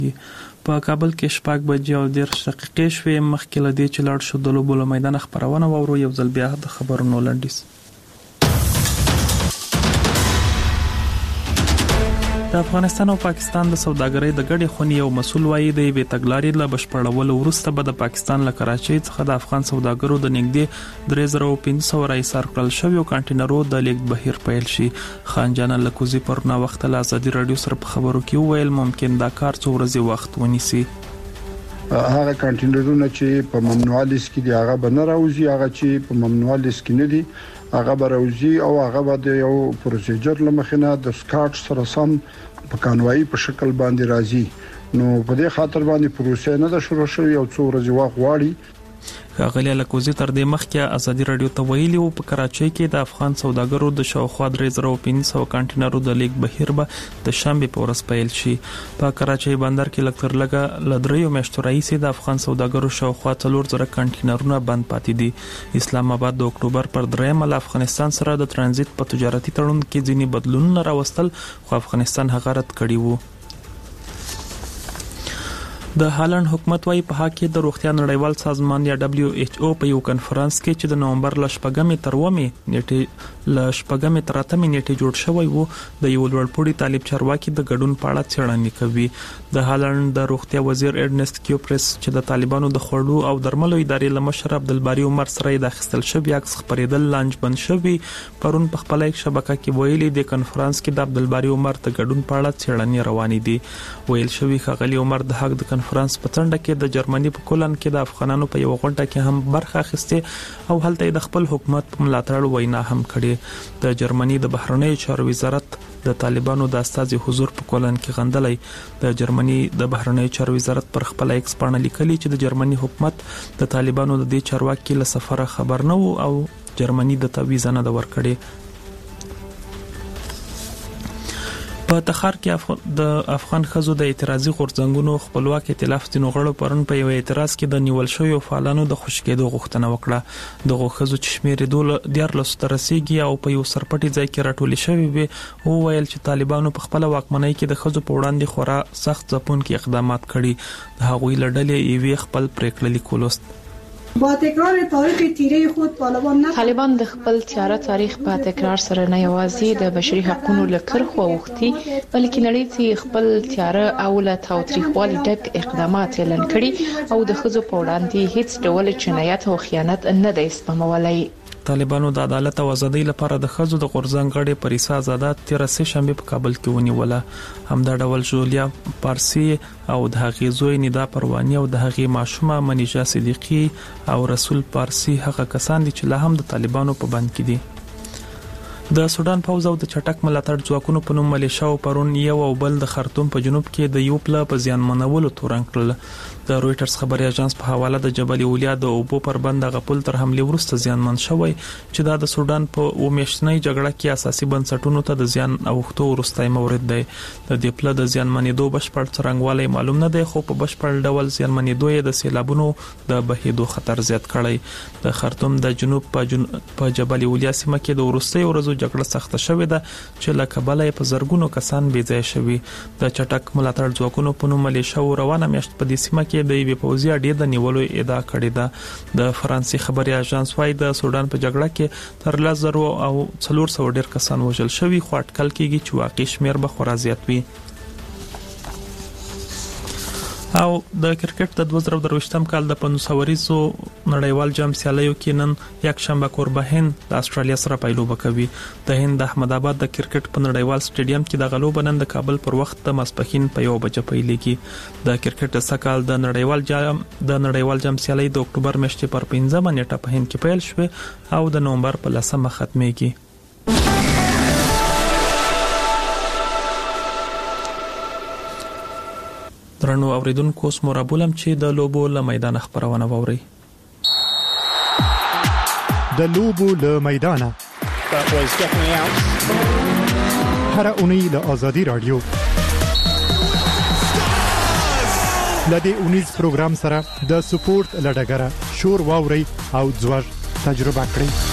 په کابل کې 6 بجې او 10 دقیقې شوې. مخکې له دې چې لاړ شو د لوبو له میدان خبرونه واورو. یو ځل بیا د خبرونو لنډیز. د افغانستان او پاکستان د سوداګرۍ د ګډې خونې یو مسؤل وایي د یوې تګلارې له بشپړولو وروسته به د پاکستان له کراچۍ څخه د افغان سوداګرو د نږدې 3500 ایثار کړل شویو کانټینرو د لیږد بهیر پیل شي. خان جانان لکوزي پر نا وخت له ازادي رادیو سره په خبرو کې وویل ممکن دا کار څو ورځې وخت ونیسي. هغه کانټینرونه چې په ممنوع لیست کې دي هغه به نه راوځي، هغه چې په ممنوع لیست کې نه دي هغه به راوځي او هغه به د یو پروسیجر لمخینه د سکاټ سره سم په کانوایی په شکل باندې راځي. نو په دې خاطر باندې پروسه نه ده شروع شوې او څو ورځې وخت غواړي. غالي لکوزي تر دې مخکې ازادي رادیو ته ویلي وو په کراچۍ کې د افغان سوداګرو د شاوخوا 3500 کانټینرو د لیږد بهیر به د شنبه په ورځ پیل شي. په کراچۍ بندر کې لکتر لګا لدریو میاشتو راځي د افغان سوداګرو شاوخوا 4000 کانټینرونه بند پاتې دي. اسلام آباد د اکتوبر پر 3 له افغانستان سره د ترانزیت په تجارتي تړون کې ځینی بدلونونه راوستل خو افغانستان هغه رد کړی وو. د هالند حکومت وايي په حق کې د روغتیا نړیوال سازمان یا WHO په یو کانفرنس کې چې د نومبر ل 8 تر 8 نیټې جوړ شوی وو د یو لوړپوړي طالب چارواکي د ګډون پاړه څېړنې کوي. د هالند د روغتیا وزیر ایرنست کیوپرس چې د طالبانو د خوړو او درملو ادارې لمشر عبدالباری عمر سره د اخیستل شوی عکس خبرېدل لانج بند شوی. پرون په خپل شبکه کې ویلي د کانفرنس کې د عبدالباری عمر د ګډون پاړه څېړنې روانې دي. ویل شوی خغلی عمر د حق د کانفرنس په څنډه کې د جرمني په کولن کې د افغانانو په یو غونډه کې هم برخه اخیسته او هلته د خپل حکومت په ملاتړ وینا هم کړې. د جرمني د بهرنیو چارو وزارت د طالبانو د استازي حضور په کولن کې غندلای. د جرمني د بهرنیو چارو وزارت پر خپل ایکس باندې لیکلي چې د جرمني حکومت د طالبانو د دې چارواکي له سفره خبر نه وو او جرمني د تعویض نه د ورکړي. په تخار کې د افغان خزو د اعتراضي غورځنګونو خپلواک ائتلاف د نوغړو پرون په یو اعتراض کې د نیول شویو فعالانو د خوشکېدو غوښتنه وکړه. د غوښزو چې شمیر 12 تر رسیدي او په یو سرپټي ځای کې راټول شوی وي او ویل چې طالبانو په خپل واکمنۍ کې د خزو په وړاندې خورا سخت ځپونکي اقدامات کړي. د هغوی لړلې یوې خپل پریکړه لیکولست با تکرار تاریخ تیره خود طالبان د خپل تیاره تاریخ په تکرار سره نه یوازې د بشري حقوقو لکر خو وختي بلکې نړۍ ته خپل تیاره او له تاوتریخوالي ډک اقدامات اعلان کړي او د خزو په وړاندې هیڅ ډول جنایت او خیانت نه دی سپمولای. طالبانو د عدالت او ازادۍ لپاره د خزو د غورځنګ غړي پریسا آزاد 13 شنبه په کابل کې ونیوله. همدا ډول جولیا پارسی او د هغې زوی ندا پروانی او د هغې ماشومه منیجا صدیقی او رسول پارسی هغه کسان دي چې لا هم د طالبانو په بند کې دي. د سودان پوځ او د چټک ملاتړ ځواکونو په نوم ملیشیاو پرون یو او بل د خرطوم په جنوب کې د یو پله په زیان منولو تورن کړل. د رويټرز خبري اژانس په حواله د جبل اولیا د اوبو پر بند غپل تر حمله ورسته زیانمن شوی چې دا د سودان په ومیشتنۍ جګړه کې اساسي بنسټونو ته د زیان اوختو ورستای مورد دی. د دې پله د زیانمنېدو بشپړ څرنګوالی معلوم نه دی خو په بشپړ ډول زیانمنېدو یې د سیلابونو د بهیدو خطر زیات کړی. د خرطوم د جنوب په جبل اولیا سیمه کې د ورستۍ ورځو جګړه سخته شوې ده چې له کبله په زرګونو کسان بې ځای شوي. د چټک ملاتړ ځواکونو په نوم ملیشیاو روانه میاشت په دې سیمه کې د یوې پوځي اډې د نیولو ادعا کړې ده. د فرانسې خبري اژانس وايي د سودان په جګړه کې تر 1000 او 400 ډیر کسان وژل شوي خو اټکل کېږي چې واقعي شمیر به خورا زیات وي. او د کرکټ د 2023م کال د 500 ورځو نړیوال جام سیالیو کې نن یک شنبه کوربه هند د استرالیا سره پیلوبه کوي. د هند د احمد آباد د کرکټ په نړیوال سټیډیم کې د غلو بنن د کابل پر وخت د ماسپښین په 1 بجې پیلېږي. د کرکټ د سکال د نړیوال جام سیالي د اکتوبر میاشتې پر 15 نیټه په هند کې پیل شوه او د نومبر په 10 ختمېږي. درنو اوریدونکو اوس مرابولم چې د لوبو له میدان خبرونه ووري. د لوبو له میدان هر اونۍ له آزادي رادیو لدې اونیز پروګرام سره د سپورت لډګره شور واوري او ځوړ تجربه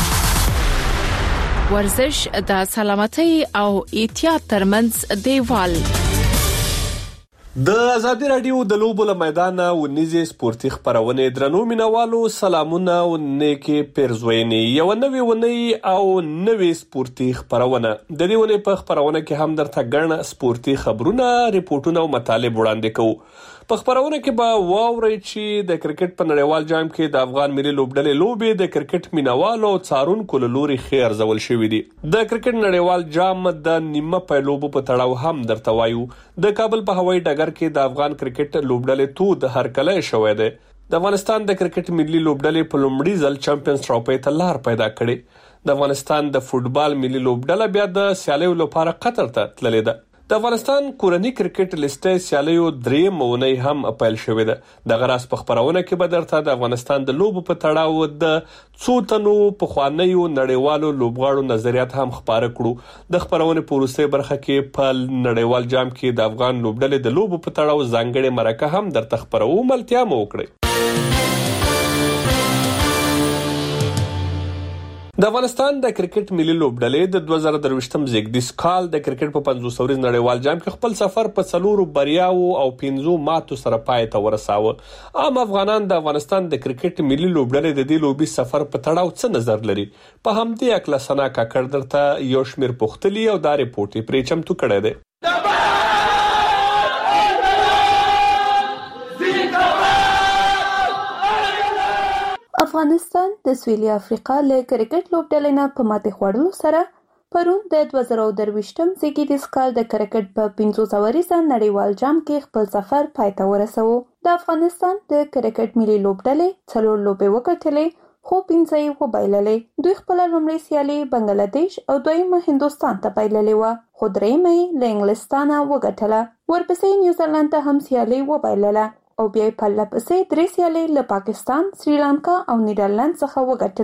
کړئ. ورزش د سلامتۍ او احتیاط ترمنځ دیوال د ازادي رادیو د لوبو له میدانه ونیزې سپورتي خبرونه درنو مینوالو سلامونه او نیکی پیرزوینې یو نوې ونی او نوې سپورتي خبرونه د دې ونې په خبرونه کې هم درته ګڼ سپورتي خبرونه ریپورتونه او مطالب وړاندې کوو په خبرونه کې به واورئ چې د کرکټ په نړیوال جام کې د افغان ملي لوبډلې لوبې د کرکټ مینوالو او څارونکو له لوري خیر ځول شوې دي د کرکټ نړیوال جام د نیمه پیلوبو په تړاو هم درته وایو د کابل په هوایي ډګر کې د افغان کرکټ لوبډلې تو د هرکله شوې ده د افغانستان د کرکټ ملي لوبډلې په لومړي ځل چمپیونز ټرافي ته لار پیدا کړې د افغانستان د فوتبال ملي لوبډله بیا د سیالیو لپاره قطر ته تللې ده د افغانستان کورنۍ کرکټ لیستې سیالیو درې مونې هم اپیل شوې ده د غراس په خبرونه کې به درته د افغانستان د لوبو په تړاو د څو تنو په خوانیو نړیوالو لوبغاړو نظریات هم خبره کړو د خبرونه په وروستۍ برخه کې په نړیوال جام کې د افغان لوبډلې د لوبو په تړاو ځانګړي مرکه هم درته خبرو ملتیا مو وکړي د افغانستان د کرکټ ملي لوبډلې د 2023م زیږدیز کال د کرکټ په 500 ورځ نړیوال جام کې خپل سفر په 4 بریاو او 15 ماتو سره پای ته ورساوه عام افغانان د افغانستان د کرکټ ملي لوبډلې د دې لوبي سفر په تړاو څه نظر لري په همدې اکلا سنا کاکړ درته یو شمیر پوښتلي او دا ریپورت پرې چمتو کړی دی افغانستان د سویلي افریقا له کرکټ لوبډلې نه په ماتې خوړلو سره پرون د 2023م زیږدیز کال د کرکټ په 500 ورځې نړیوال جام کې خپل سفر پای ته ورساوه د افغانستان د کرکټ ملي لوبډلې څلور لوبې وکړلې خو 5 یې وبایللې دوی خپل لومړی سیالي بنگلاديش او دویمه هندستان ته بایللې و خو درېمه یې له انګلستانه وګټله ورپسې نیوزیلند ته هم سیالي وبایلله او بیا په لپسې درې سیالۍ له پاکستان، سریلانکا او نیدرلند څخه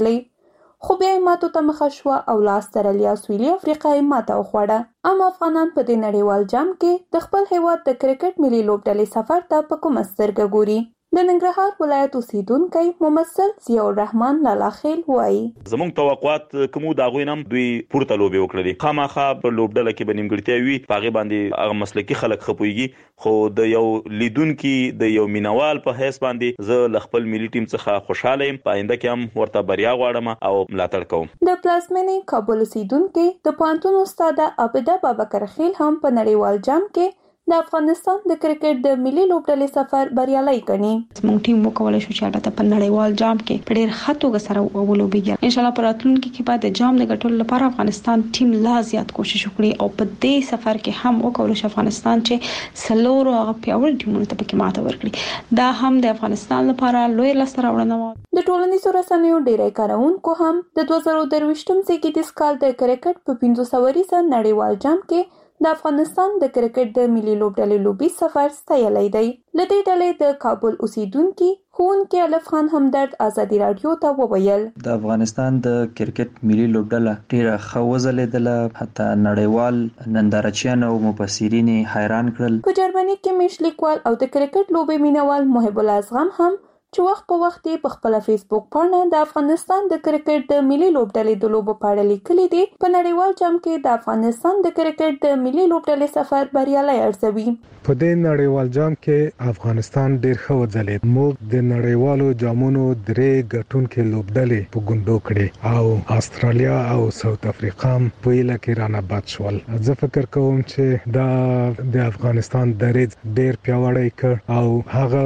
وګټلې خو بیا ماتو ته مخه شوه او له استرالیا سویلي افریقا یې ماته وخوړه عام افغانان په دې نړیوال جام کې د خپل هیواد د کرکټ ملي لوبډلې سفر ته په کومه سترګه ګوري د ننګرهار ولایت اوسیدونکی ممثل ضیاء الرحمن لالاخیل وایي زموږ توقعات کومو دا غوینم دوی پورته لوبي وکړي خامخا په لوبډله کې بنیمګړتیا وي پاغه باندې هغه مسلکي خلک خپويږي خو د یو لیدونکو د یو مینوال په حیث باندې زه خپل ملي ټیم څخه خوشاله یم پاینده کې هم ورته بریا غواړم او ملاتړ کوم د پلازمینې کابل اوسیدونکو د پانتون استاد عبده بابکر خیل هم په نړیوال جام کې د افغانستان د کرکټ د ملي لوبډلې سفر بریالي کړي زموږ ټیم وکولای شو چې هغه په نړیوال جام کې په ډېر ښه توګه سره ولوبېږي ان شاء الله په راتلونکي کې بعد د جام د ګټلو لپاره افغانستان ټیم لا زیات کوشش وکړي او په دې سفر کې هم وکولای شي افغانستان چې سلورو هغه پیاوړي ټیمونو ته پکې ماته ورکړي دا هم د افغانستان لپاره لوی لاسته راوړنه و د ټولنیزو رسنیو ډیری کارونکو هم د 2023م زیږدیز کال د کرکټ په 500 ورځې نړیوال جام کې د افغانستان د کرکټ د ملي لوبډلې لوبي سفر ستایلی دی لدې ډلې د کابل اوسیدونکو ښوونکی الف خان همدرد ازادي رادیو ته وویل د افغانستان د کرکټ ملي لوبډله ډیره ښه وځلېدله حتی نړیوال نندارچیان او مبصرین حیران کړل په جرمني کې مش لیکوال او د کرکټ لوبې مینوال محب الله ازغم هم چې وخت په وخت په خپل فیسبوک پاڼه د افغانستان د کرکټ د ملي لوبډلې د لوبو په اړه لیکلي دي په نړیوال جام کې د افغانستان د کرکټ د ملي لوبډلې سفر بریالي ارزوي په دې نړیوال جام کې افغانستان ډیر ښه وځلید موږ د نړیوالو جامونو درې ګټونکو لوبډلې په ګوندو کړې او استرالیا او ساوث افریقا په یله کې رانه باد شول زه فکر کوم چې دا د افغانستان دریځ ډیر پیاوړی کړ او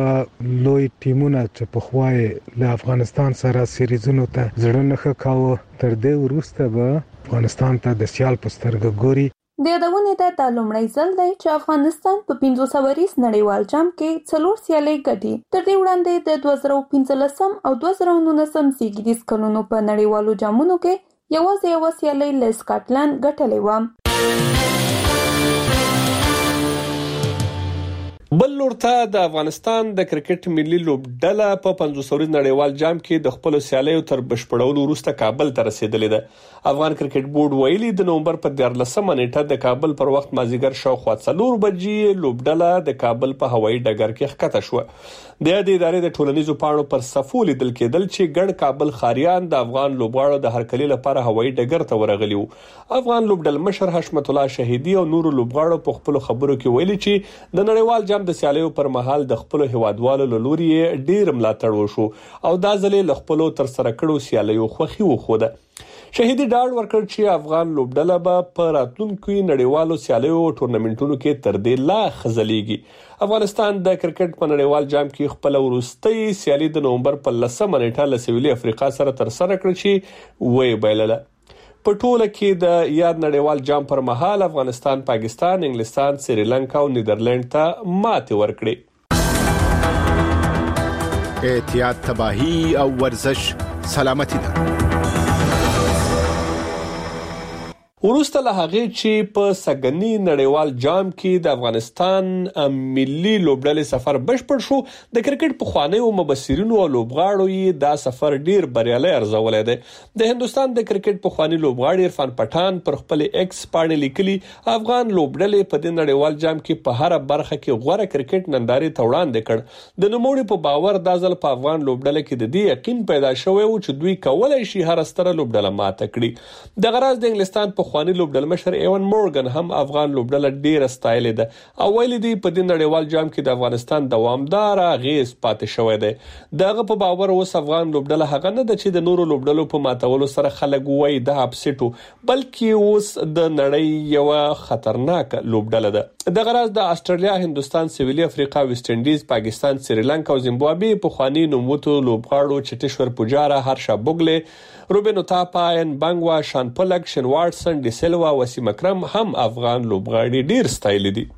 هغه لوی ټیمونه چې په خوای له افغانستان سره سیریزونو ته ځړنه نه کاوه تر دې وروسته به افغانستان ته د سیال پسترګ ګوري د یادونې د لومړی ځل دی چې افغانستان په 500 ورځ نړیوال جام کې څلور سیالۍ ګټي تر دې وړاندې د 2015 او 2019 زیږدیز کلونو په نړیوالو جامونو کې یوازې سیالۍ له سکاټلند ګټلې و بل لورته د افغانستان د کرکټ ملي لوبډله په 500 ورځ نړیوال جام کې د خپل سیالیو تر بشپړولو وروسته کابل ته رسیدلې ده افغان کرکټ بورډ ویلي د نومبر په 14مه نیټه د کابل پر وخت مازیګر شاوخوا 4 بجې لوبډله د کابل په هوایي ډګر کې ښکته شوه د ادارې د ټولنیزو پاڼو پر صفو لیدل کېدل چې ګڼ کابل خاریان د افغان لوبغاړو د هرکلي لپاره هوایي ډګر ته ورغلي وو افغان لوبډل مشر حشمت الله شهیدی او نور لوبغاړو په خپل خبرو کې ویلي چې د نړیوال جام د سیالیو پر مهال د خپل هیوادوالو له لوري ډیر ملاتړ وشو او دا ځلې له خپل تر سره کړو سیالیو خوخي وخوده. شهیدي ډاډ ورکړ چې افغان لوبډله به په راتلونکو نړیوالو سیالیو ټورنمنټونو کې تر دې لا خزلېږي. افغانستان د کرکټ په نړیوال جام کې خپل وروستۍ سیالي د نومبر په 10 نیټه له سویلي افریقا سره تر سره کړ چې وې بایلله. په ټوله کې د یاد نړیوال جام پر مهال افغانستان، پاکستان، انګلستان، سریلانکا او نیدرلند ته ماتې ورکړې. احتیاط، تباہی او ورزش سلامتی ده. وروسته له هغې چې په سږني نړیوال جام کې د افغانستان ملي لوبډلې سفر بشپړ شو، د کرکټ پخوانیو مبصرینو او لوبغاړو یې دا سفر ډیر بریالی ارزولی دی. د هندوستان د کرکټ پخوانی لوبغاړي عرفان پټان پر خپل ایکس پاڼې لیکلي افغان لوبډلې په دې نړیوال جام کې په هر برخه کې غوره کرکټ نندارې ته وړاندې کړ. د نوموړي په باور دا ځل په افغان لوبډله کې د دې یقین پیدا شوی و چې دوی کولای شي هر ستره لوبډله ماته کړي. د غراز د انګلستان په خواني لوبډل مشر ایوان مورګن هم افغان لوبډله ډیره ستایلې ده او ویلي دی په دې نړیوال جام کې د افغانستان دوامدار اغیز پاتې شوی دی. دغه په باور اوس افغان لوبډله هغه نه ده چې د نورو لوبډلو په ماتولو سره خلک وایي د اپسیټو، بلکې اوس د نړۍ یو خطرناک لوبډله ده. د غراز د استرالیا، هندوستان، سویلي افریقا، ویسټ انډیز، پاکستان، سریلانکا او زیمبابوې په خواني نوموتو لوبغاړو چټیشور پوجارا، هرشا بوګلې، روبن اوتاپا، ان بانګوا، شان پلک، شن واټسن، ډي سیلوا، وسیم اکرم هم افغان لوبغاړي ډیر ستایلي دي.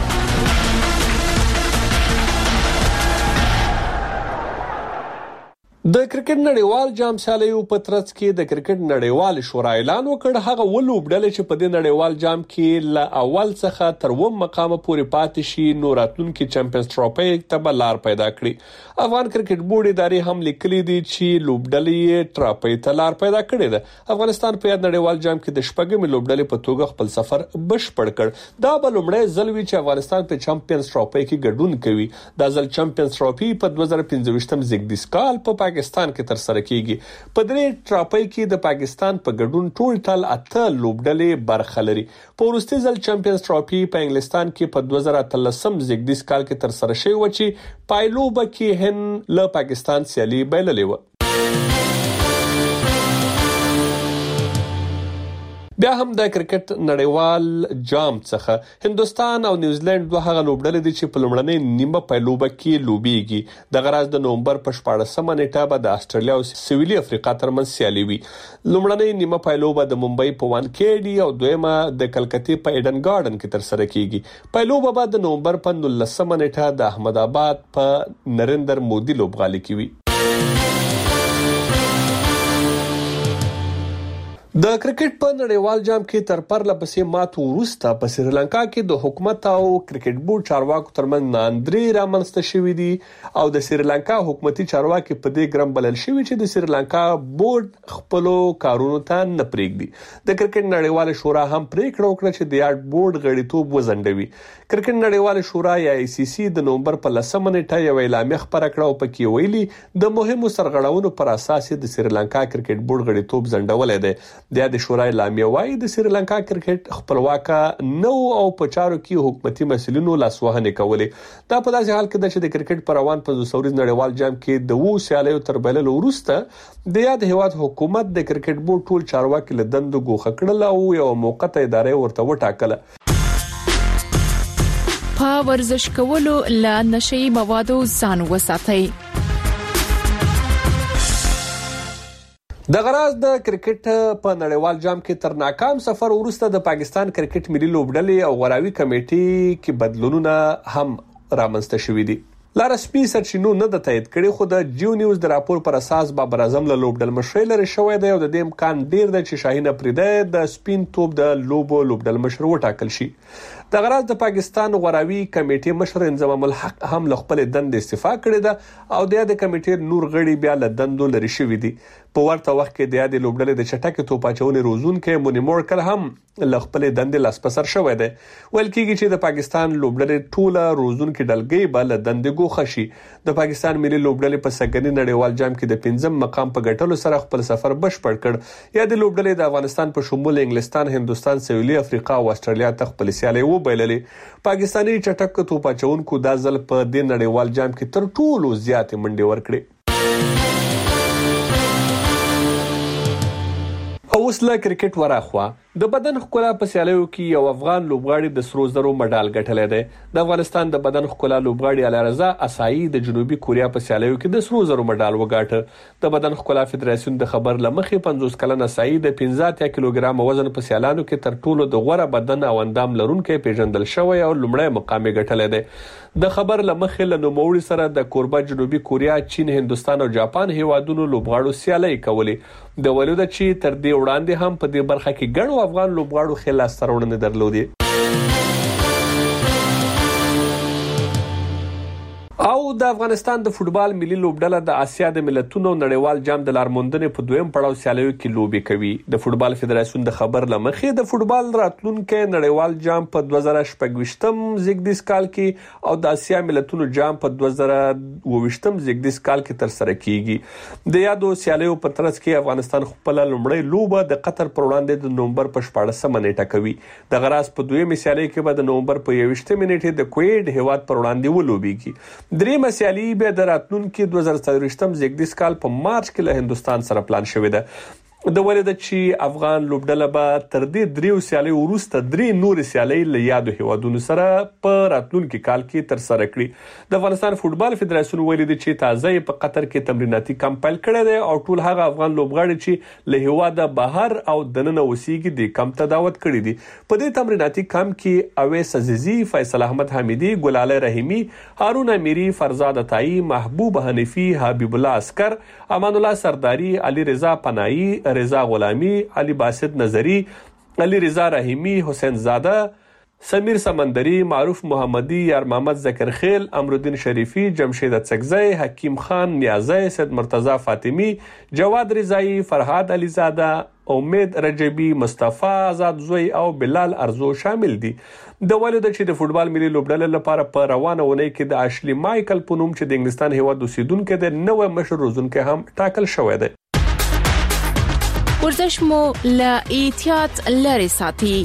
د کرکټ نړیوال جام سیالیو په ترڅ کې د کرکټ نړیوال شورا اعلان وکړ هغه ولوبډلې چې په دې نړیوال جام کې ل اول څخه تر و مقامه پورې پاتې شي نو راتلونکي چمپیونز ټرافي ته لار پیدا کړي. افغان کرکټ بورډ ادارې هم لیکلي دي چې لوبډلې ټرافي ته لار پیدا کړې ده. افغانستان په یاد نړیوال جام کې د شپږمې لوبډلې په توګه خپل سفر بشپړ کړ. دا به لومړی ځل وي چې افغانستان په چمپیونز ټرافي کې ګډون کوي. دا ځل چمپیونز ټرافي په 2015 زیږدیز کال په پاکستان کې تر سره کیږي. په دې ټرافي کې د پاکستان په ګډون ټول 8 لوبډلې برخه لري. په وروستي ځل چمپیونز ټرافي په انګلستان کې په 2013 زیږدیز کال کې تر سره شوی و چې پایلوبه کې هند له پاکستان سیالي بایللې و. بیا هم د کرکټ نړیوال جام څخه هندوستان او نیوزیلند دوه هغه لوبډلې دي چې په لومړنۍ نیمه پایلوبه کې لوبېږي. د غراز د نومبر په 14 نیټه به د استرالیا او سویلي افریقا ترمنځ سیالي وي. لومړنۍ نیمه پایلوبه د ممبئی په وانکېډي او دویمه د کلکتې په ایډن ګارډن کې تر سره کیږي. پایلوبه به د نومبر په 19 نیټه د احمد آباد په نریندر مودي لوبغالي کې وي. د کرکټ په نړیوال جام کې تر پرله پسې ماتو وروسته په سریلانکا کې د حکومت او کرکټ بورډ چارواکو ترمنځ ناندري رامنځته شوې دي او د سریلانکا حکومتي چارواکي په دې ګرم بلل شوی چې د سریلانکا بورډ خپل کارونو ته نه پرېږدي. د کرکټ نړیوال شورا هم پریکړه وکړه چې د یاد بورډ غړیتوب وزندوي. کرکټ نړیوال شورا یا ای سی سی د نومبر په 10 نیټه یو اعلامیه خبره کړه او پکې ویلي د مهمو سرغړونو پر اساس د سریلانکا کرکټ بورډ غړیتوب ځنډولای دی. د شورا اعلامیه وايي د سریلانکا کرکټ خپلواکه نو او په چارو کې حکومتي مسؤلینو لاسوهنه کولې. دا په داسې حال کې ده چې د کرکټ پر روان په 200 نړیوال جام کې د وو سیالیو تر بللو وروسته د یاد هیواد حکومت د کرکټ بورډ ټول چارواکي له دندو ګوښه کړل او یو موقته اداره ورته وټاکله. په ورزش کولو له نشي موادو ځان وساتئ. د غراز د کرکټ په نړیوال جام کې تر ناکام سفر وروسته د پاکستان کرکټ ملي لوبډلې او غراوي کمیټې کې بدلونونه هم رامنځته شوي دي. لا رسمي سرچینو نه د تایید کړي خو د جیو نیوز د راپور پر اساس بابر اعظم له لوبډل مشر لري شوی دی او د دې امکان ډیر دی چې شاهین افریدی د سپین توپ د لوبډل مشر وټاکل شي. د غراز د پاکستان غراوي کمیټې مشر انضمام الحق هم له خپل دند استعفا کړې ده او د کمیټې نور غړي بیا له دندو لري شوی دي. په ورته وخت کې د یاد لوبډلې د چټک توپ اچونې روزونکو مونی مورکل هم له خپل دند لاس پسر شوی دی. ول کېږي چې د پاکستان لوبډلې ټوله روزونکو ډلګۍ به له دند ګوښه شي. د پاکستان ملي لوبډلې په سږني نړیوال جام کې د 5م مقام په ګټلو سره خپل سفر بشپړ کړ. یا د لوبډلې د افغانستان په شمول انګلستان، هندوستان، سویلي افریقا او استرالیا ته خپل سیالي وبایللې. پاکستاني چټک توپ اچونکو دا ځل په دې نړیوال جام کې تر ټولو زیاتې منډې ورکړې. اوس له کرکټ وراخوا د بدن ښکلا په سیالیو کې یو افغان لوبغاړي د سرو زرو مډال ګټلی دی. د افغانستان د بدن ښکلا لوبغاړي علارضا اسایي د جنوبي کوریا په سیالیو کې د سرو زرو مډال وګاټه. د بدن ښکلا فدراسیون د خبر له مخې 50 کلن اسایي د 15 کیلوګرام وزن په سیالانو کې تر ټولو د غوره بدن او اندام لرونکي پیژندل شوی او لومړی مقام یې ګټلی دی. د خبر له مخې له نوموړي سره د کوربه جنوبي کوریا، چین، هندوستان او جاپان هیوادونو لوبغاړو سیالي کولې. د ولوده چې تر دې وړاندې هم په دې برخه کې ګڼو افغان لوبغاړو خپل لاسته راوړنې درلودې. او د افغانستان د فوټبال ملي لوبډله د آسیا د ملتونو نړیوال جام د لارموندنې په دویم پړاو سیالیو کې لوبې کوي. د فوټبال فدراسیون د خبر له مخې د فوټبال راتلونکي نړیوال جام په 2026م زیږدیز کال کې او د آسیا ملتونو جام په 2022م زیږدیز کال کې تر سره کیږي. د یادو سیالیو په ترڅ کې افغانستان خپل لومړی لوبه د قطر پر وړاندې د نومبر په 14مه نیټه کوي. د غراس په دویمه سیالي کې به د نومبر په 21مه نیټه د کویډ هیواد پر وړاندې ولوبېږي. دریمه سیالي به د راتلونکي 2024م زیږدیز کال په مارچ کې له هندوستان سره پلان شوې ده. د ولید چې افغان لوبډله به تر دې دریو سیالي وروسته درې نور سیالي له یادو هیوادونو سره په راتلونکي کال کې تر سره کړي. د افغانستان فوټبال فدراسیون ویلي دی چې تازه په قطر کې تمریناتي کمپ پیل کړی دی او ټول هغه افغان لوبغاړي چې له هیواده بهر او دننه اوسېږي د کمپ ته دعوت کړي دي. په دې تمریناتي کمپ کې اویس عزیزی، فیصل احمد حمیدی، ګلالۍ رحیمی، هارون امیری، فرزاد عطایی، محبوب حنفی، حبیب الله عسکر، امان الله سرداری، علی رضا پناهی، رضا غلامی، علی باسط نظری، علی رضا رحیمی، حسین زاده، سمیر سمندری، معروف محمدی، یار محمد ذکرخیل، امرالدین شریفی، جمشید اڅکزی، حکیم خان نیازی، سید مرتضی فاطمی، جواد رضایی، فرهاد علیزاده، امید رجبی، مصطفی آزاد زوی او بلال ارزو شامل دي. د ولید چې د فوټبال ملي لوبډله لپاره په روانه ونې کې د اشلی مایکل په نوم چې د انګلستان هیواد اوسیدونکو د نوې مشر روزونکو هم ټاکل شوی دی. ورزش مو له احتیاط لري ساتي.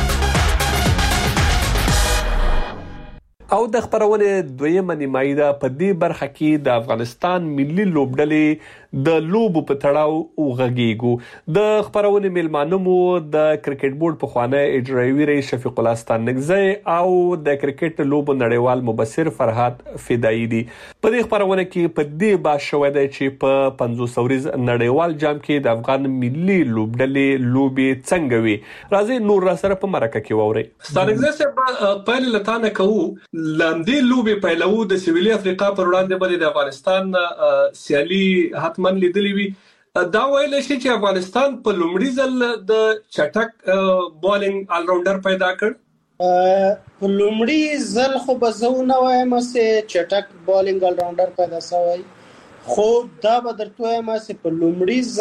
او د خبرونه دویمه نیمایي ده. په دې برخه کې د افغانستان ملي لوبډلې د لوبو په تړاو وغږیږو. د خبرونه میلمانه مو د کرکټ بورډ په خوانه اجرایوي رئیس شفیق الله ستانکزی او د کرکټ لوبو نړیوال مبصر فرهاد فدایی دي. په دې خبرونه کې په دې باور شوی دی چې په 500 ورځ نړیوال جام کې د افغان ملي لوبډلې لوبي څنګه وي. راځي نور را سره په مرکه کې ووري. ستانکزی صاحب پایل لتانه کوو لاندې لوبي پیلو د سویلي افریقا پر وړاندې باندې د افغانستان سیالي حتمن لیدلې وي. دا ویل شي چې افغانستان په لومړي ځل د چټک بالینګ آل راونډر پیدا کړ. په لومړي ځل خو به زه نه وایم چې چټک بالینګ آل راونډر پیدا شوی، خو دا به درته وایم چې په لومړي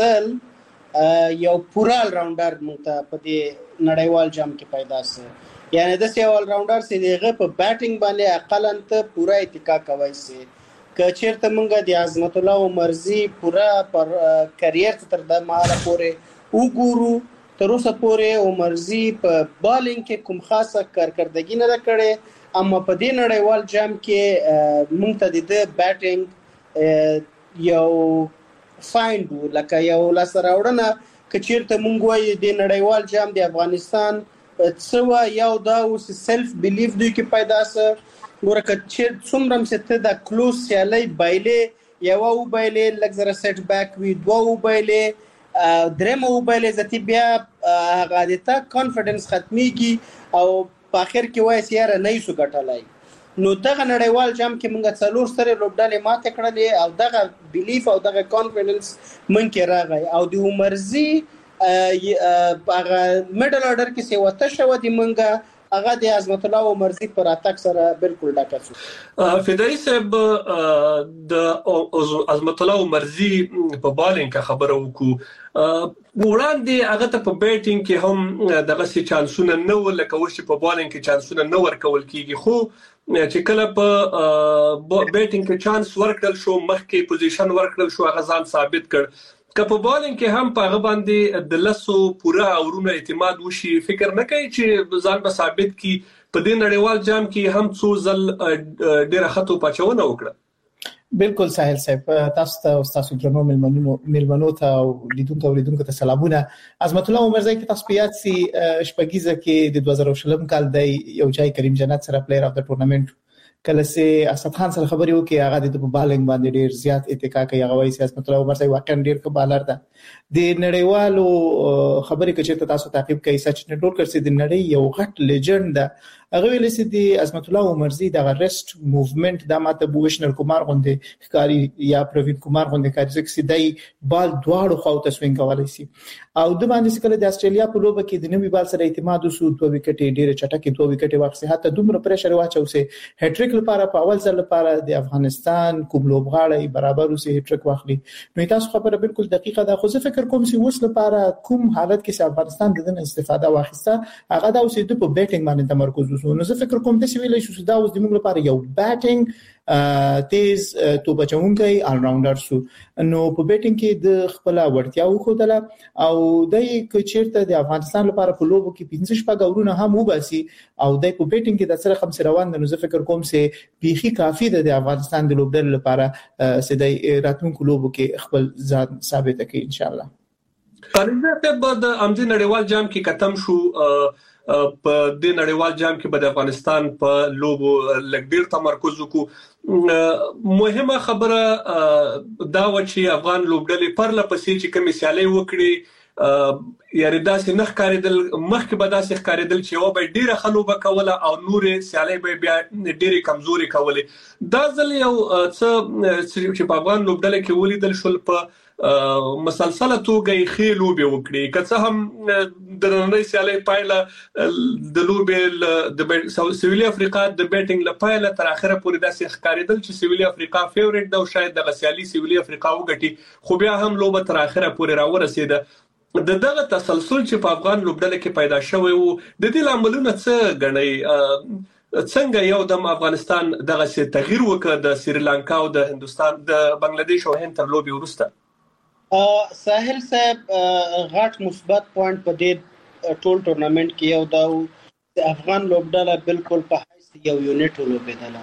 ځل یو پورا آل راونډر موږ ته په دې نړیوال جام کې پیدا شو. یعنی د سی آل راونډر سي دغه په بیټینګ باندې اقل انت پورا اتکا کوي سي که چیرته مونږه د عظمت الله عمرزي پورا پر کریئر تر د مهاله پورې وګورو، تر اوسه پورې عمرزي په بالینګ کې کوم خاصه کارکردګي نه کړې، اما په دې نړیوال جام کې مونږ ته د بیټینګ یو فایند لکه یو لاسره وړنه که چیرته مونږ وایي د نړیوال جام د افغانستان څه یو دا اوس سیلف بیلیف دوی کې پیدا سره ورکه چې څومره څه د کلوز سیالي بایلې یو او بایلې لګزره سیټ بیک وی دوه او بایلې درمه او بایلې ذاتی بیا هغه د تا کانفیډنس ختميږي او په اخر کې وایي سیاره نه یې سو ګټلای. نو دغه نړیوال جام کې موږ څلور سره لوبډلې ماته کړلې او دغه بیلیف او دغه کانفیډنس مونږ کې راغی او د عمرزي هغه میډل اورډر کې څه وته شو د مونږه هغه د عظمت الله عمرزي پر اتاک سره بالکل ډاکه شو. فدایی صاحب د عظمت الله عمرزي په بالینګ خبره وکړو، وړاندې هغه ته په بیټینګ کې هم دغه سي چانسونه نه ولکه چې په بالینګ کې چانسونه نه ورکول کیږي، خو چې کله په بیټینګ کې چانس ورکړل شو مخکې پوزیشن ورکړل شو هغه ځان ثابت کړ. که په بالینګ کې هم په هغه باندې د لسو پورا اورونه اعتماد وشي، فکر نه کوي چې ځان به ثابت کی په دې نړیوال جام کې هم څو ځل ډیره خطو پچونه وکړه. بالکل ساحل صاحب تاسو ته تاسو درنو ملمنو ته او لیدونکو ته سلامونه. عظمت الله عمرزی کې تاسو په یاد سي شپږیزه کې د 2020 کال د یو ځای کریم جنت سره پلیئر اف د ټورنمنت کله سي اسد خان سره خبري وکي هغه د بالینګ باندې ډیر زیات اتکا کوي. هغه وایي عظمت الله عمرزی واقعا ډیر ښه بالر ده. د نړیوالو خبري کې چې تاسو تعقیب کوي سچ نه ټول کړئ د نړۍ یو غټ لیجند ده. هغه ویل چې د عظمت الله عمرزی د ریسټ موومنت د ماته بوشنر کومار غوندې ښکاری یا پروین کومار غوندې کاری چې دای بال دواړو خو ته سوینګ کولای شي او د باندې څخه د استرالیا په لوبه کې د نوې بال سره اعتماد وسو 2 وکټې ډیره چټکه 2 وکټې واخیسته. حتی دومره پریشر واچو چې هټریک لپاره په اول ځل لپاره د افغانستان کوم لوبغاړی برابر وسه هټریک واخلي. نو تاسو خبره بالکل دقیقه ده. خو زه فکر کوم چې اوس لپاره کوم حالت کې افغانستان د دې استفاده واخیسته هغه دا اوس د په بیټینګ باندې تمرکز وسو. نو زه فکر کوم د سویل شو دا اوس د موږ لپاره یو بیټینګ تیز تو بچونکي آل راوندر سو. نو په بیټینګ کې د خپل وړتیاو خوده او دای ک چیرته د افغانستان لپاره په لوبو کې 15 شپږورونه هم وباسي او دای په بیټینګ کې د سره خمس روان د نو زه فکر کوم چې بيخي کافي ده د افغانستان د لوبډل لپاره سدای راتلونکو لوبو کې خپل ځان ثابت کړي ان شاء الله. قرینه په د امدی نړیوال جام کې ختم شو. په د نړیوال جام کې به د افغانستان په لوبو لګډیر تمرکز وکړو. مهمه خبره دا و چې افغان لوبډلې پر لپسې چې کوم سیالي وکړي یاري داسې نخ کاریدل مخکې به داسې ښکاریدل چې یو به ډیره خلوبه کوله او نورې سیالي به بیا ډیره کمزوري کوله. دا ځل یو څه چې په افغان لوبډلې کې ولیدل شول په مسلسله توګه خې لوبي وکړي. که څه هم د نړۍ سیالي پایله د لوبي د سویلي افریقا د بیټینګ لپاره تر اخره پورې داسې ښکاریدل چې سویلي افریقا فیورټ ده او شاید د سیالي سویلي افریقا وګټي. خو بیا هم لوبه تر اخره پورې راورسیده. د دغه تسلسل چې په افغان لوبډله کې پیدا شوی وو د دې لاملونه څه غني؟ څنګه یو د افغانستان دغه څه تغییر وکړ د سریلانکا او د هندستان د بنگلاديش او هند تر لوبي وروسته؟ ساحل صاحب غټ مثبت پوینټ په دې ټول ټورنمنت کې یو دا د افغان لوبډله بالکل په حیث یو یونټ ولوبېدله.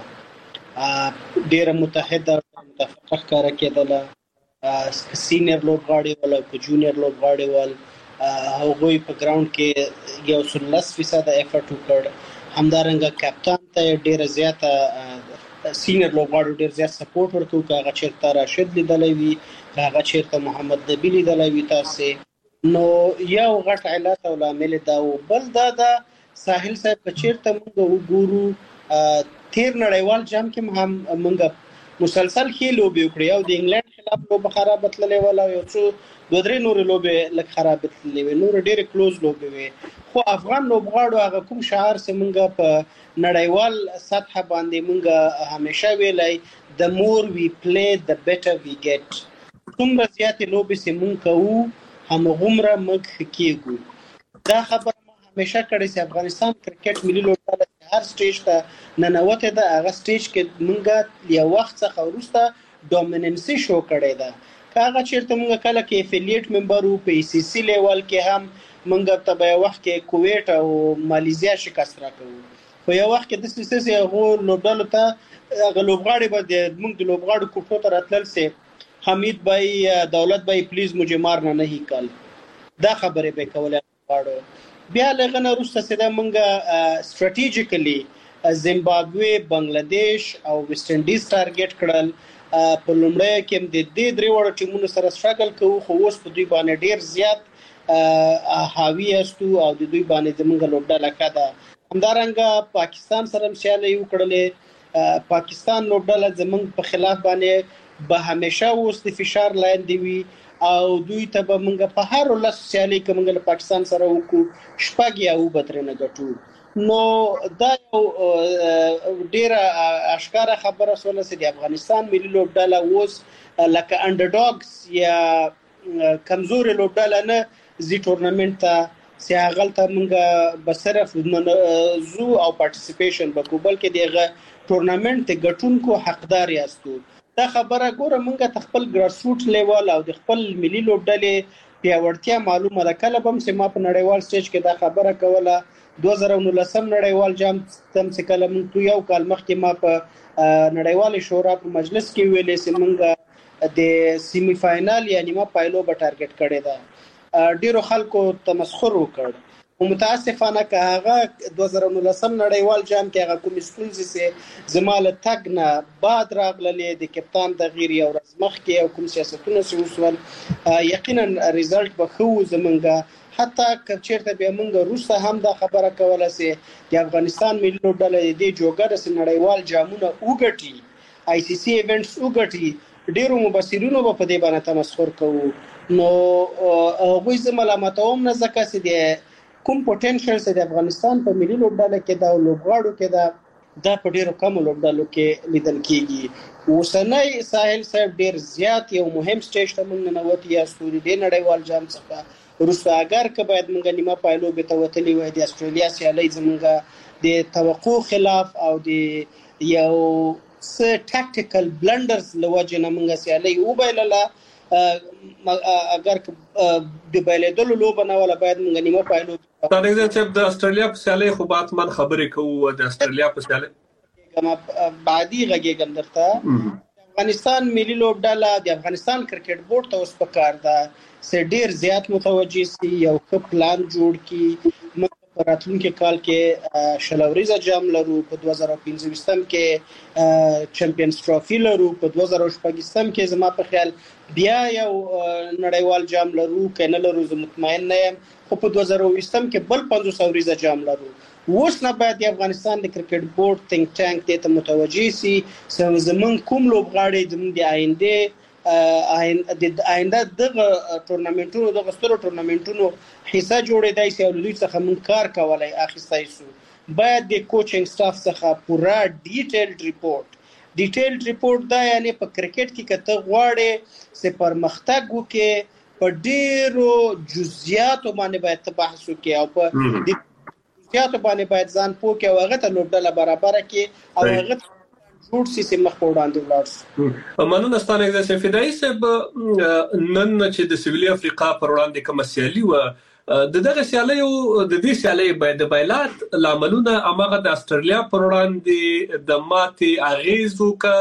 ډېر متحده متفقه ښکاره کېدله. سینیئر لوبغاړي ول او جونیئر لوبغاړي ول هغوی په ګراوند کې یو 13% افورت وکړ. همدارنګه کپتان ته ډېر زیاته سینیئر لوبغاړي ډېر زیات سپورټ ورکوي. هغه چیرته راشد لیدلی وي هغه چیرته محمد نبی لیدلی وي تاسو. نو یو غټ علت او عامل دا او بل دا ساحل صاحب که چیرته موږ وګورو تیر نړیوال جام کې هم موږ مسلسل کې لوبي وکړي او د انګلند خلاف لوبه خراب تللې ولا یو څو دوه درې نور لوبه لک خراب تللې وي. نور ډېر کلوز لوبه وي. خو افغان لوبغاړو هغه کوم شعار چې موږ په نړیوال سطح باندې موږ همیشه ویلای the more we play the better we get. څومره زیاتې لوبې چې موږ کوو همغومره موږ کېږو. دا خبره ما همیشه کړې چې افغانستان کرکټ ملي لوبډله هر سټیج ته ننوتې ده. هغه سټیج کې موږ یو وخت څخه وروسته ډومیننسي شو کړې ده. که هغه چیرته موږ کله کې افیلیټ ممبر وو په ای سی سی لیول کې هم موږ ته به یو وخت کې کویت او مالیزیا شکست راکوو. په یو وخت کې د سیسي هغه لوبډلو ته هغه لوبغاړي به د موږ د لوبغاړو کوټو ته راتلل سي حمید بھائی دولت بھائی پلیز مجھے مارنا نہیں کل دا خبره به کوله غواړو. بیا لغنه روسته سده مونږه سټریټیجیکلی زیمبابوے بنگلاديش او ویسټ انډیز ټارګټ کړل. په لومړی کې د دې درې وړو ټیمونو سره سټراګل کوو خو اوس په دوی باندې ډیر زیات حاوی استو او د دوی باندې زمونږ لوبډله کده. همدارنګه پاکستان سره سیالي وکړلې. پاکستان لوبډله زمونږ په خلاف باندې به همیشه اوس د فشار لاندې وي او دوی ته به موږ په هر ولس سیالي کې موږ له پاکستان سره وکړو شپږ یا اووه ترې نه ګټو. نو دا یو ډیره اشکاره خبره سوله چې د افغانستان ملي لوبډله اوس لکه انډرډاګز یا کمزوري لوبډله نه زی ټورنمنت ته چې هغه ته موږ به صرف زو او پارټیسیپیشن وکړو بلکې دغه ټورنمنت ته ګټونکو حقدار یاستو. دا خبره ګوره موږ ته خپل ګراسروټ لیول او د خپل ملي لوبډلې پیاوړتیا معلومه ده. کله بم چې ما په نړیوال سټیج کې دا خبره کوله 2019 نړیوال جام تم چې کله موږ یو کال مخکې ما په نړیوال شورا په مجلس کې ویلې چې موږ د سیمی فائنل یعنی ما پایلو به ټارګټ کړی دا. ډیرو خلکو تمسخر وکړ. متاسفانه که هغه 2019 نړیوال جام کې هغه کوم ستونزې سي زماله تګ نه بعد راغللې د کپتان د غیر یو ورځ مخکې او کوم سیاستونه وسول یقینا ریزلټ به خو زمونږه حتی کچېرته به موږ روسه هم دا خبره کوله سي د افغانستان ملي لوبډله د جوګر سره نړیوال جامونه وګټي آی سی سی ایونټس وګټي ډیرو مبصرینو په دې باندې تمسخر کوو. نو هغوی زملامتوم نه ځکه چې کوم پوتنشل چې د افغانستان په ملي لوبډله کې دا لوبغاړو کې دا په ډیرو کم لوبډلو کې لیدل کیږي. اوسنۍ ساحل صاحب ډیر زیات یو مهم سټیج ته موږ ننوتی یا ستوري د نړیوال جام څخه روسه اگر که باید موږ نیمه پایلو به توتلی وای د استرالیا سیالي زموږ د توقع خلاف او د یو س ټاکټیکل بلندرز لوجه نه موږ سیالي وبایلله. اگر د بایلېدلو لوبه نه ولا باید موږ نیمه پایلو تاسو چې د استرالیا په سیالي خو باتمن خبرې کوو د استرالیا په سیالي کما بعدي غږیږم درته. افغانستان ملي لوبډله د افغانستان کرکټ بورډ ته اوس پکار ده چې ډیر زیات متوجي سي یو ښه پلان جوړ کړي. په راتلونکي کال کې شلوریزه جام لرو، په 2015 کې چمپیونز ټرافي لرو، په 2014 کې زما په خیال بیا یو نړیوال جام لرو کنه لرو زه مطمئن نه یم، خو په 2020 کې بل 500 ورځې جام لرو. اوس نه باید د افغانستان د کرکټ بورډ ثینک ټانک ته متوجي سي چې زمون کوم لوبغاړي زمون د آینده دغه ټورنمنټونو دغه سترو ټورنمنټونو حصہ جوړېدای سي او دوی څخه مون کار کولای اخیستای سو. باید د کوچینګ سټاف څخه پورا ډیټیلډ ریپورت دا یعنی په کرکټ کې کته غواړي چې پرمختګ وکړي په ډیرو جزئیاتو باندې باید بحث وکړي او په جزئیاتو باندې باید ځان پوکي او هغه ته لوبډله برابر کړي او هغه جوړ سي چې مخ په وړاندې ولاړ. مننه ستاسو د فدایي صاحب نن چې د سویلي افریقا پر وړاندې کوم سیالي و دغه سیالي او د دې سیالي باید د بایلات لاملونه امغه د استرالیا پر وړاندې د ماتې اغیزو کا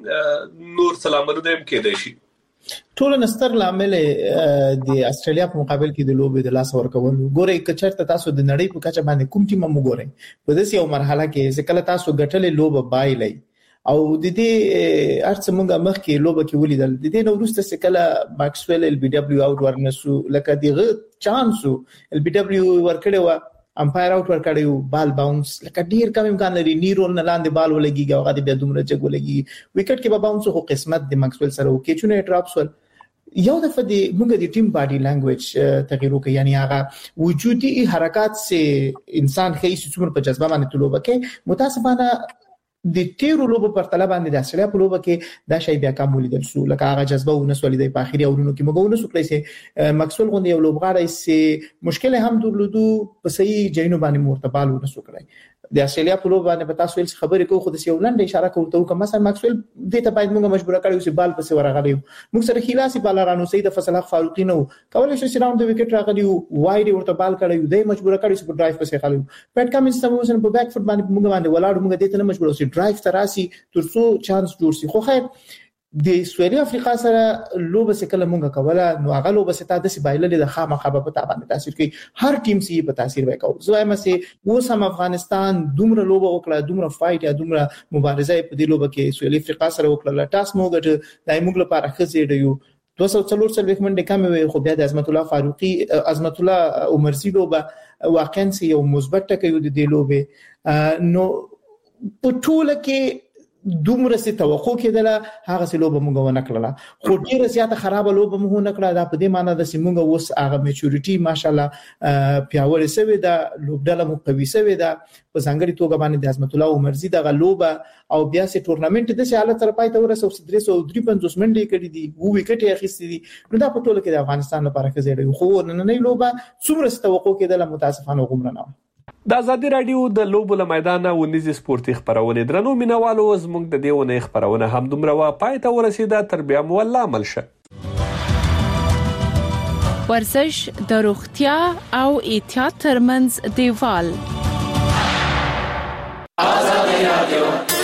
نور سلامونه هم کېدای شي. ټول نستر لامل د استرالیا په مقابل کې د لوبې د لاس ورکول ګوري کچرته تاسو د نړۍ په کچه باندې کوم ټیم مو ګوري په داسې یو مرحله کې چې کله تاسو ګټلې لوبه بایلای او د دې ارڅ مونږه مخ کې لوبه کې ولیدل د دې نو وروسته چې کله ماکسویل ال بي دبليو اوټ ورنسو لکه دغه چانسو ال بي دبليو ورکړی و امپایر اوټ ورکړی بال باونس لکه ډیر کم امکان لري نیرو نه لاندې بال ولګي هغه د بیا دومره چګ ولګي وکټ کې به باونس خو قسمت د ماکسویل سره وکي چونه ډراپس ول یو دفعه د موږ د ټیم باډي لانګویج تغیر وکړي یعنی هغه وجودي حرکات سے انسان خیس څومره په جذبه باندې طلوع وکړي متاسفانه د تیرو لوبو پر طلب باندې د استرالیا په لوبه کې دا شی بیا کم ولیدل شو لکه هغه جذبه ونسولې د اخیری اورونو کې مګونه سو کړی سي ماکسویل غوندي یو لوبغاړی سي مشکل هم درلودو په صحیح جینو باندې مرتبال ونسو کړی د استرالیا په لوبه باندې پتا سویل خبرې کوي خو د یو لنډه اشاره کوي کوم مثلا ماکسویل دې ته باید موږ مجبور کړو چې بال پسې ورغلی موږ سره خلاصي بالرانو سید فصل فاروقی نو کولای شي راوند د وکټ راغلی وایډ ورته بال کړی دی مجبور کړی چې په ډرایو پسې خالو پټ کمنس سموسن په بیک فوټ باندې موږ باندې ولاړ موږ دې ته مجبور اوسې ډرایو تراسي ترڅو چانس جوړ شي خو خیر د سویلي افریقا سره لوبه سکله مونږه کوله نو هغه لوبه ستا د سبایلې د خامخا په باندې تاثیر کوي هر ټیم سي په تاثیر وکاو زوایم سي اوس هم افغانستان دومره لوبه وکړه دومره فایټ یا دومره مبارزه په دې لوبه کې سویلي افریقا سره وکړه ټاس موږ دای موږ لپاره خزې دیو 240 منډه کم وي خو بیا د عظمت الله فاروقي عظمت الله عمرزي لوبه واقعا سي یو مثبت ټکی د دې لوبه نو په ټوله کې دومره سي توقع کېدله هغه سي لوبه مونږ ونه کړله خو ډیره زیاته خراب لوبه مونږ نه کړه دا په دې معنی د سیمونږ اوس هغه میچورټي ماشالله پیاوړی سوي دا لوبډله مو قوي سوي دا په ځانګړي توګه باندې د عظمت الله عمرزي دغه لوبه او بیا سي ټورنمنت د حالت تر پای ته ورسو 353 منډې کړې دي وو وکټ اخیستې دي نو دا په ټوله کې د افغانستان لپاره کې خو نن لوبه څومره توقع کېدله متاسفانه غومره نه د ازادي رادیو د لوبو له میدانه ونیزي سپورتي خبرونه درنو مینوالو زموږ د دیونه خبرونه هم دومره وا پای ته ورسیده تر بیا مو الله عمل شه ورزش د روغتیا او احتیاط ترمنځ دیوال. آزاد رادیو